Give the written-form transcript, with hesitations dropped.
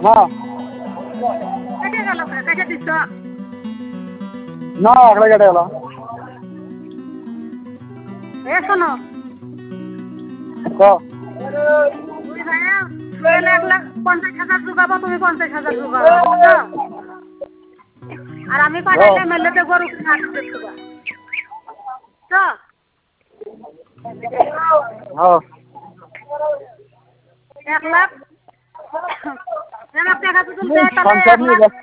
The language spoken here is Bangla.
হ্যাঁ কেটে গেল কেটে দিচ্ছ না একলা কেটে গেল এ শোনো ক তুই ভাইয়া সোহেল 1,50,000 জোগাবো তুমি 50,000 জোগাবো বুঝছো আর আমি পাঠাইলে মেলেতে গরু কিনা বুঝছো হ্যাঁ 1 লাখ টাকা যদি দেয় তাহলে সংসার 1 নিয়ে লাখ